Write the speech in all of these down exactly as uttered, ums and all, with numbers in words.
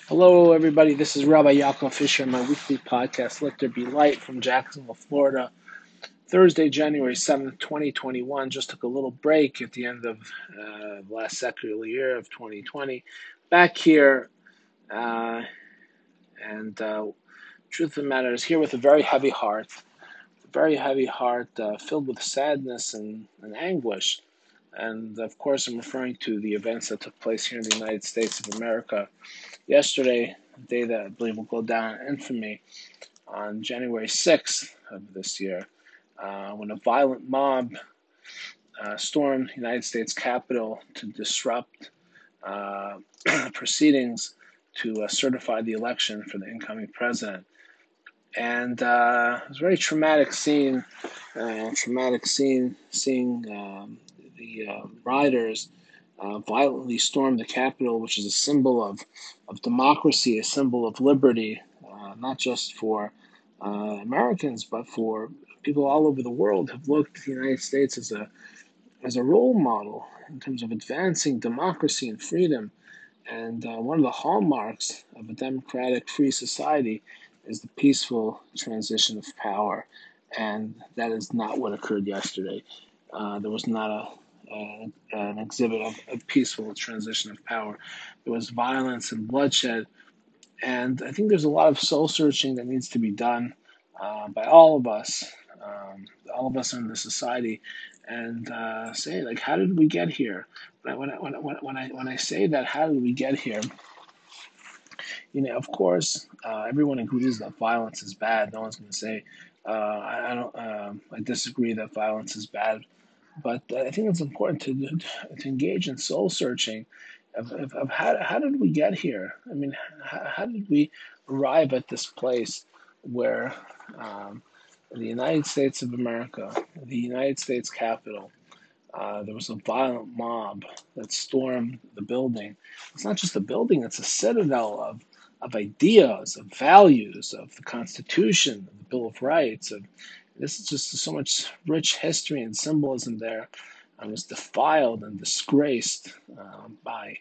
Hello, everybody. This is Rabbi Yaakov Fisher, my weekly podcast, Let There Be Light from Jacksonville, Florida. Thursday, January seventh, twenty twenty-one. Just took a little break at the end of uh, the last secular year of twenty twenty. Back here, uh, and uh, truth of the matter is here with a very heavy heart, a very heavy heart uh, filled with sadness and, and anguish. And of course, I'm referring to the events that took place here in the United States of America yesterday, a day that I believe will go down in infamy, on January sixth of this year, uh, when a violent mob uh, stormed the United States Capitol to disrupt uh, proceedings to uh, certify the election for the incoming president. And uh, it was a very traumatic scene, uh, traumatic scene, seeing um, the uh, rioters uh, violently storm the Capitol, which is a symbol of, of democracy, a symbol of liberty, uh, not just for uh, Americans, but for people all over the world have looked at the United States as a as a role model in terms of advancing democracy and freedom. And uh, one of the hallmarks of a democratic, free society is the peaceful transition of power. And that is not what occurred yesterday. Uh, there was not a, a an exhibit of a peaceful transition of power. There was violence and bloodshed. And I think there's a lot of soul searching that needs to be done uh, by all of us, um, all of us in the society, and uh, say like, how did we get here? When I, when I, when I, when I when I say that, how did we get here? You know, of course, uh, everyone agrees that violence is bad. No one's going to say, uh, I, I don't, um, I disagree that violence is bad. But uh, I think it's important to to engage in soul searching of, of, of how how did we get here? I mean, how, how did we arrive at this place where um, the United States of America, the United States Capitol, uh, there was a violent mob that stormed the building. It's not just a building; it's a citadel of of ideas, of values, of the Constitution, of the Bill of Rights. Of this is just so much rich history and symbolism there, and was defiled and disgraced uh, by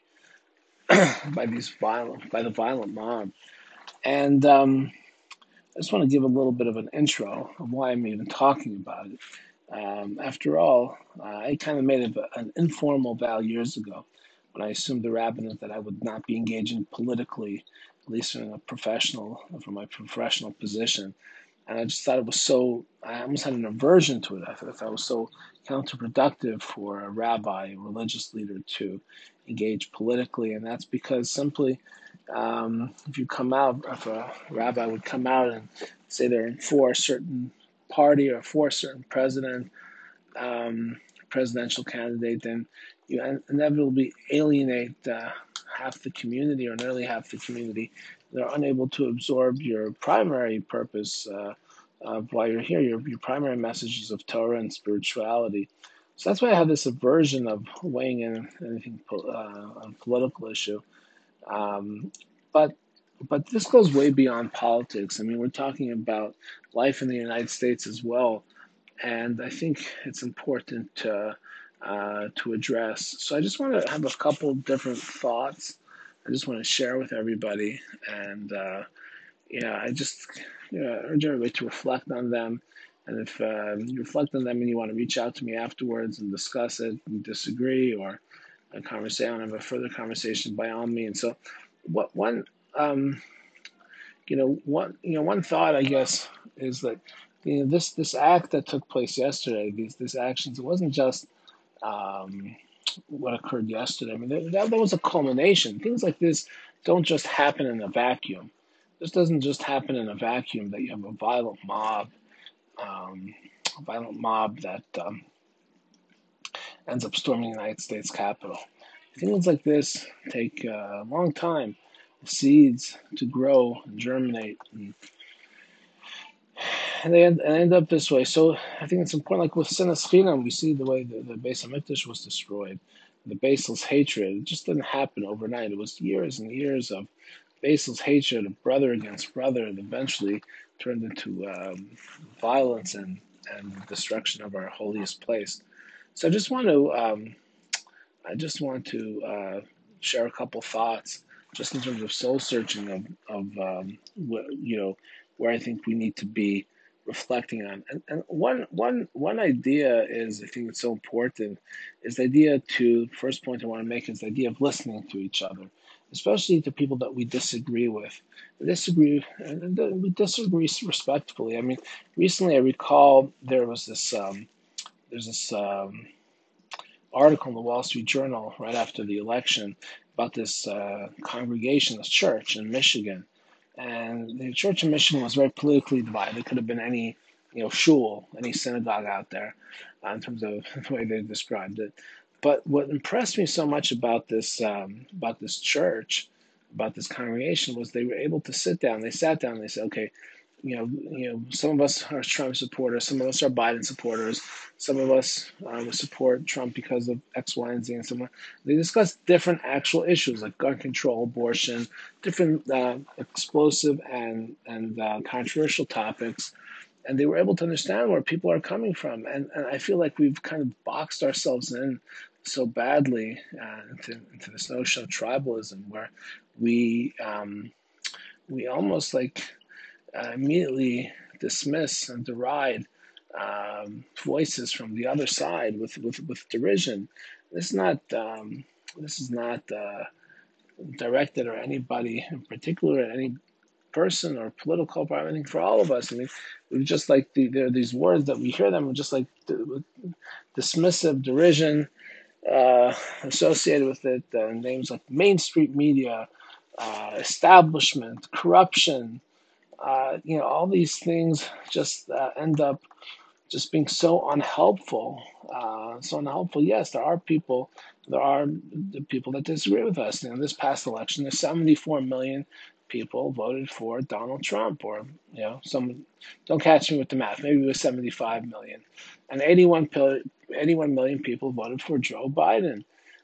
by these violent by the violent mob. And um, I just want to give a little bit of an intro of why I'm even talking about it. Um, after all, uh, I kind of made a, an informal vow years ago when I assumed the rabbinate that I would not be engaging politically, at least in a professional, from my professional position. And I just thought it was so, I almost had an aversion to it. I thought it was so counterproductive for a rabbi, a religious leader, to engage politically. And that's because simply, um, if you come out, if a rabbi would come out and say they're for a certain party or for a certain president, um, presidential candidate, then you inevitably alienate uh, half the community or nearly half the community. They're unable to absorb your primary purpose uh, of why you're here, your, your primary messages of Torah and spirituality. So that's why I have this aversion of weighing in anything uh, on a political issue. Um, but but this goes way beyond politics. I mean, we're talking about life in the United States as well, and I think it's important to uh, to address. So I just want to have a couple different thoughts. I just want to share with everybody, and uh, yeah, I just you know, urge everybody to reflect on them. And if uh, you reflect on them and you want to reach out to me afterwards and discuss it, and disagree, or a conversation, have a further conversation, by all means. So, what one um, you know one you know one thought, I guess, is that you know this this act that took place yesterday, these these actions, it wasn't just um, what occurred yesterday. I mean, that, that was a culmination. Things like this don't just happen in a vacuum. This doesn't just happen in a vacuum, that you have a violent mob, um, a violent mob that um, ends up storming the United States Capitol. Things like this take a long time, seeds to grow and germinate, and, and they end, and end up this way. So I think it's important, like with Sinas Chinam, we see the way the, the Beis Hamikdash was destroyed, the Basil's hatred. It just didn't happen overnight. It was years and years of Basil's hatred of brother against brother, that eventually turned into um, violence and, and destruction of our holiest place. So I just want to um, I just want to uh, share a couple thoughts just in terms of soul searching of of um, wh- you know where I think we need to be reflecting on. And, and one one one idea is I think it's so important is the idea to first point I want to make is the idea of listening to each other, especially to people that we disagree with. We disagree and we disagree respectfully. I mean, recently I recall there was this um, there's this. Um, article in the Wall Street Journal right after the election about this uh, congregation, this church in Michigan. And the church in Michigan was very politically divided. It could have been any, you know, shul, any synagogue out there, uh, in terms of the way they described it. But what impressed me so much about this um, about this church, about this congregation, was they were able to sit down. They sat down. And they said, okay, you know, you know, some of us are Trump supporters, some of us are Biden supporters, some of us uh, will support Trump because of X, Y, and Z, and some. They discussed different actual issues like gun control, abortion, different uh, explosive and and uh, controversial topics, and they were able to understand where people are coming from. And, and I feel like we've kind of boxed ourselves in so badly uh, into, into this notion of tribalism, where we um, we almost like uh, immediately dismiss and deride um, voices from the other side with, with, with derision. This is not um, this is not uh, directed at anybody in particular, at any person or political party, anything for all of us. I mean, we just like the, there are these words that we hear them just like the, dismissive derision uh, associated with it. Uh, names like Main Street media, uh, establishment, corruption, uh, you know, all these things just uh, end up just being so unhelpful. Uh, so unhelpful. Yes, there are people, there are the people that disagree with us. In this past election, there's seventy-four million people voted for Donald Trump, or you know, some. Don't catch me with the math. Maybe it was seventy-five million, and eighty-one, eighty-one million people voted for Joe Biden.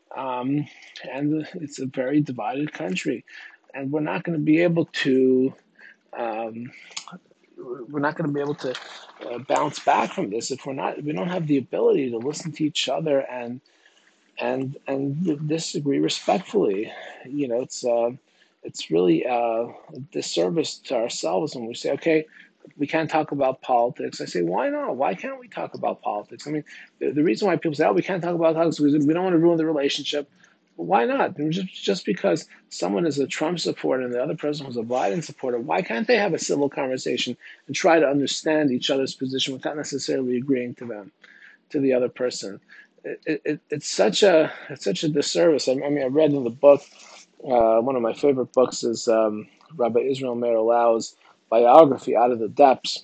Um, and it's a very divided country, and we're not going to be able to um, we're not going to be able to uh, bounce back from this if we're not if we don't have the ability to listen to each other and and and disagree respectfully. You know, it's uh, it's really uh, a disservice to ourselves when we say, okay, we can't talk about politics. I say, why not? Why can't we talk about politics? I mean, the, the reason why people say, oh, we can't talk about politics is we don't want to ruin the relationship. Well, why not? Just, just because someone is a Trump supporter and the other person was a Biden supporter, why can't they have a civil conversation and try to understand each other's position without necessarily agreeing to them, to the other person? It, it, it's such a it's such a disservice. I, I mean, I read in the book, uh, one of my favorite books is um, Rabbi Israel Meir Lau's biography, Out of the Depths.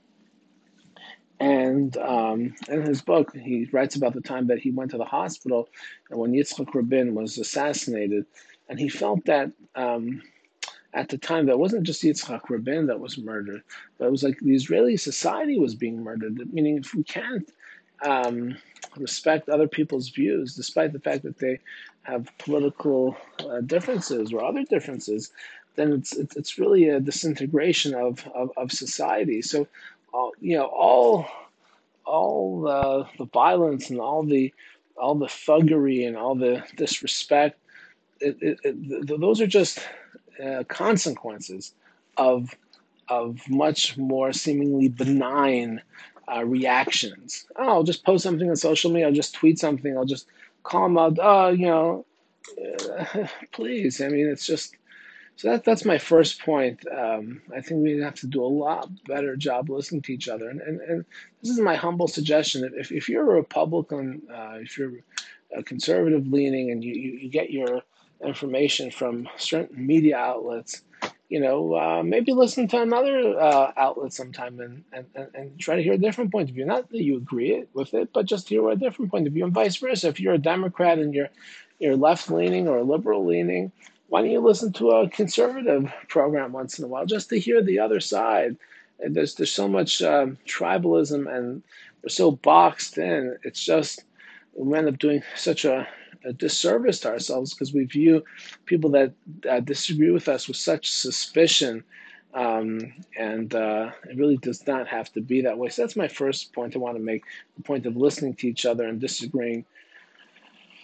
And um, in his book, he writes about the time that he went to the hospital and when Yitzhak Rabin was assassinated. And he felt that um, at the time, that wasn't just Yitzhak Rabin that was murdered, but it was like the Israeli society was being murdered. Meaning, if we can't um, respect other people's views, despite the fact that they have political uh, differences or other differences, then it's it's, it's really a disintegration of, of, of society. So, all, you know, all all the, the violence and all the all the thuggery and all the disrespect, it, it, it, th- those are just uh, consequences of of much more seemingly benign uh, reactions. Oh, I'll just post something on social media. I'll just tweet something. I'll just call them out. Oh, you know, uh, please. I mean, it's just so that that's my first point. Um, I think we have to do a lot better job listening to each other. And and, and this is my humble suggestion. If if you're a Republican, uh, if you're a conservative leaning, and you, you, you get your information from certain media outlets, you know, uh, maybe listen to another uh, outlet sometime and, and, and, and try to hear a different point of view. Not that you agree with it, but just hear a different point of view, and vice versa. If you're a Democrat and you're you're left leaning or liberal leaning, why don't you listen to a conservative program once in a while just to hear the other side? And there's there's so much um, tribalism, and we're so boxed in. It's just we end up doing such a, a disservice to ourselves because we view people that uh, disagree with us with such suspicion. Um, and uh, it really does not have to be that way. So that's my first point I want to make, the point of listening to each other and disagreeing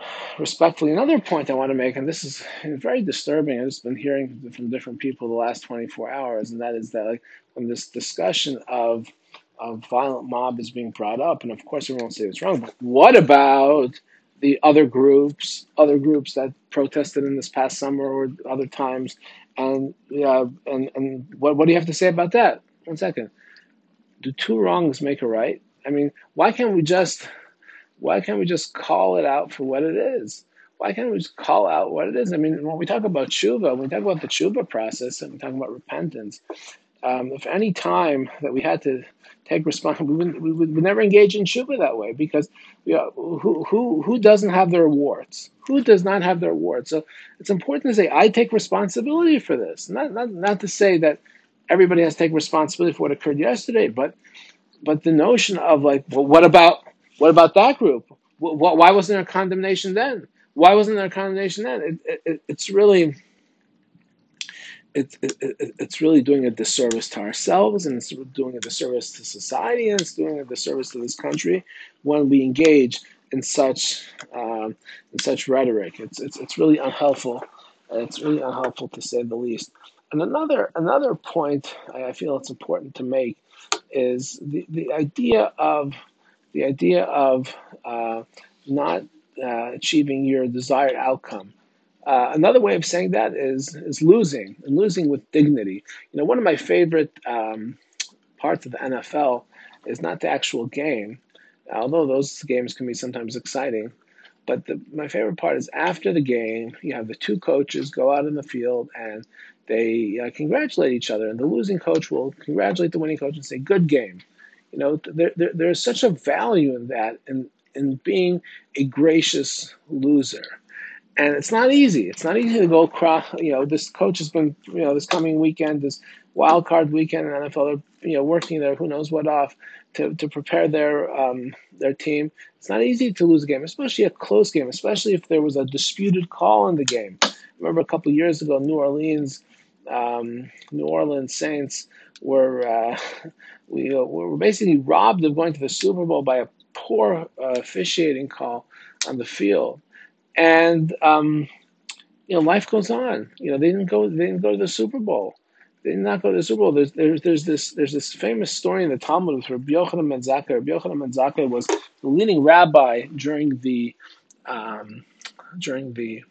respectfully, another point I want to make, and this is very disturbing. I've just been hearing from different people the last twenty-four hours, and that is that like when this discussion of of violent mob is being brought up, and of course everyone will say it's wrong, but what about the other groups, other groups that protested in this past summer or other times, and yeah, and and what what do you have to say about that? One second. Do two wrongs make a right? I mean, why can't we just why can't we just call it out for what it is? Why can't we just call out what it is? I mean, when we talk about tshuva, when we talk about the tshuva process, and we talk about repentance, um, if any time that we had to take responsibility, we would, we would never engage in tshuva that way because you know, who who who doesn't have their warts? Who does not have their warts? So it's important to say I take responsibility for this. Not not not to say that everybody has to take responsibility for what occurred yesterday, but but the notion of like, well, what about what about that group? Wh- Why wasn't there condemnation then? Why wasn't there condemnation then? It, it, it's really it, it, it, it's really doing a disservice to ourselves, and it's doing a disservice to society, and it's doing a disservice to this country when we engage in such um, in such rhetoric. It's it's it's really unhelpful. It's really unhelpful to say the least. And another another point I feel it's important to make is the, the idea of the idea of uh, not uh, achieving your desired outcome. Uh, another way of saying that is is losing and losing with dignity. You know, one of my favorite um, parts of the N F L is not the actual game, although those games can be sometimes exciting. But the, my favorite part is after the game, you have the two coaches go out in the field and they uh, congratulate each other, and the losing coach will congratulate the winning coach and say, "Good game." You know, there, there, there's such a value in that, in in being a gracious loser. And it's not easy. It's not easy to go across. You know, this coach has been, you know, this coming weekend, this wild card weekend in the N F L, they're, you know, working their who knows what off to, to prepare their um, their team. It's not easy to lose a game, especially a close game, especially if there was a disputed call in the game. I remember a couple of years ago, New Orleans, um, New Orleans Saints were uh, we uh, were basically robbed of going to the Super Bowl by a poor uh, officiating call on the field. And um, you know, life goes on. You know, they didn't go. They didn't go to the Super Bowl. They did not go to the Super Bowl. There's there's, there's this there's this famous story in the Talmud with Rabbi Yochanan ben Zakkai. Rabbi Yochanan ben Zakkai was the leading rabbi during the um, during the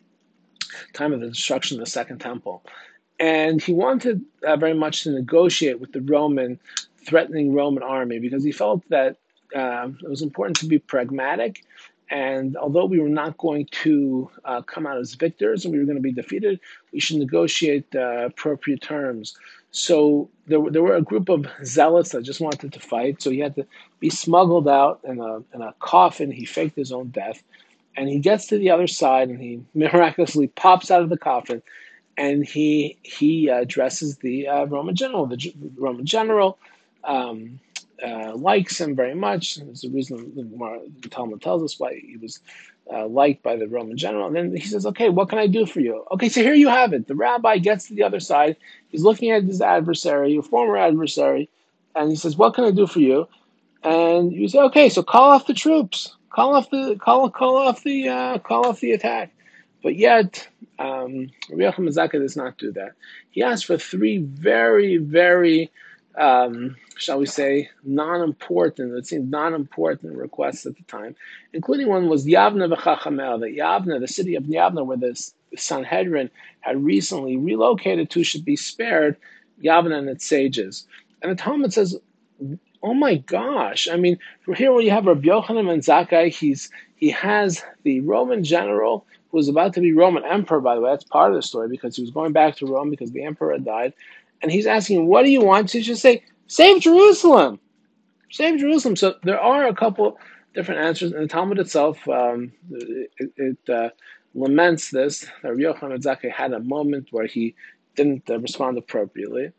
time of the destruction of the Second Temple, and he wanted uh, very much to negotiate with the Roman, threatening Roman army because he felt that um, it was important to be pragmatic. And although we were not going to uh, come out as victors and we were going to be defeated, we should negotiate uh, appropriate terms. So there, there were a group of zealots that just wanted to fight. So he had to be smuggled out in a, in a coffin. He faked his own death. And he gets to the other side and he miraculously pops out of the coffin and he he uh, addresses the uh, Roman general. The G- Roman general um, uh, likes him very much. There's a reason the Talmud tells us why he was uh, liked by the Roman general. And then he says, "Okay, what can I do for you?" Okay, so here you have it. The rabbi gets to the other side. He's looking at his adversary, a former adversary, and he says, "What can I do for you?" And you say, "Okay, so call off the troops. Call off the call call off the uh, call off the attack." But yet, um, Rabbi Yochanan ben Zakkai does not do that. He asks for three very, very, um, shall we say, non-important, it seemed non-important requests at the time, including one was Yavna v'Chachamel, that Yavna, the city of Yavna, where the Sanhedrin had recently relocated to, should be spared, Yavna and its sages. And the Talmud says, oh my gosh! I mean, here when you have Rabbi Yochanan ben Zakkai, he's he has the Roman general who was about to be Roman emperor. By the way, that's part of the story because he was going back to Rome because the emperor had died, and he's asking, "What do you want?" So he just say, "Save Jerusalem, save Jerusalem." So there are a couple different answers, and the Talmud itself um, it, it uh, laments this. Rabbi Yochanan ben Zakkai had a moment where he didn't uh, respond appropriately.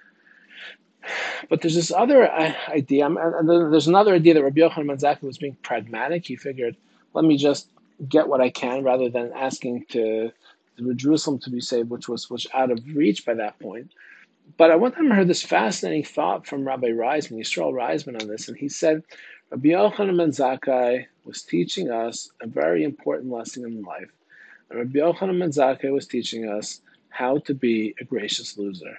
But there's this other idea, and there's another idea that Rabbi Yochanan ben Zakkai was being pragmatic. He figured, let me just get what I can rather than asking to Jerusalem to be saved, which was, was out of reach by that point. But I one time heard this fascinating thought from Rabbi Reisman, Yisrael Reisman, on this, and he said, Rabbi Yochanan ben Zakkai was teaching us a very important lesson in life. And Rabbi Yochanan ben Zakkai was teaching us how to be a gracious loser.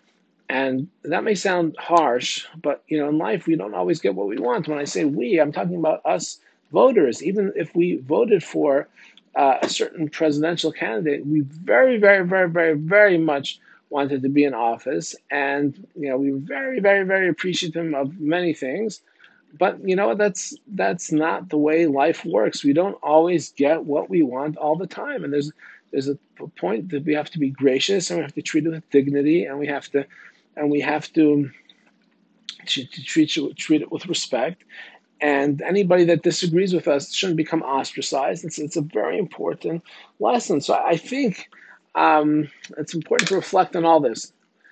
And that may sound harsh, but you know, in life we don't always get what we want. When I say we, I'm talking about us voters. Even if we voted for uh, a certain presidential candidate, we very, very, very, very, very much wanted to be in office, and you know, we were very, very, very appreciative of many things. But you know, that's that's not the way life works. We don't always get what we want all the time, and there's there's a point that we have to be gracious, and we have to treat it with dignity, and we have to and we have to, to, to treat, you, treat it with respect. And anybody that disagrees with us shouldn't become ostracized. It's, it's a very important lesson. So I think um, it's important to reflect on all this.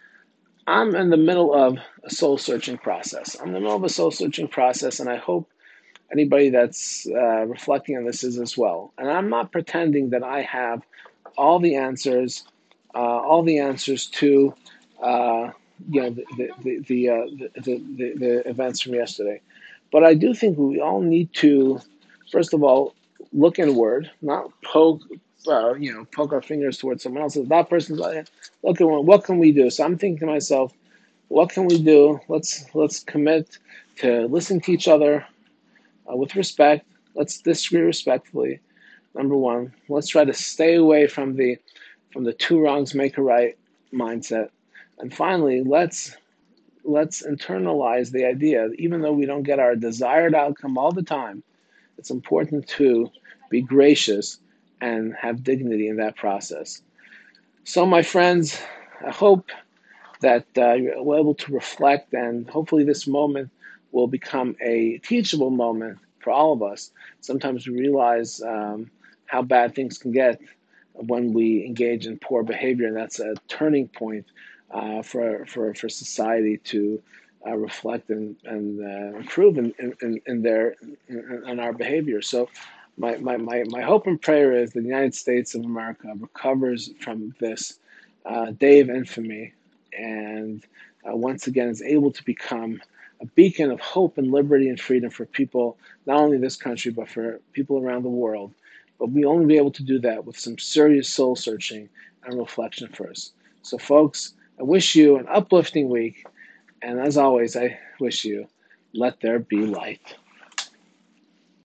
I'm in the middle of a soul searching process. I'm in the middle of a soul searching process, and I hope anybody that's uh, reflecting on this is as well. And I'm not pretending that I have all the answers, uh, all the answers to uh, you know the the the the, uh, the the the events from yesterday. But I do think we all need to, first of all, look inward, not poke, uh, you know, poke our fingers towards someone else. If that person's like, look at what, what can we do? So I'm thinking to myself, what can we do? Let's let's commit to listening to each other uh, with respect. Let's disagree respectfully. Number one, let's try to stay away from the from the two wrongs make a right mindset. And finally, let's let's internalize the idea that even though we don't get our desired outcome all the time, it's important to be gracious and have dignity in that process. So, my friends, I hope that uh, you're able to reflect, and hopefully, this moment will become a teachable moment for all of us. Sometimes we realize um, how bad things can get when we engage in poor behavior, and that's a turning point uh, for, for for society to uh, reflect and and uh, improve in, in, in their in, in our behavior. So. My, my, my, my hope and prayer is that the United States of America recovers from this uh, day of infamy and uh, once again is able to become a beacon of hope and liberty and freedom for people, not only in this country, but for people around the world. But we only be able to do that with some serious soul searching and reflection first. So, folks, I wish you an uplifting week. And as always, I wish you, let there be light.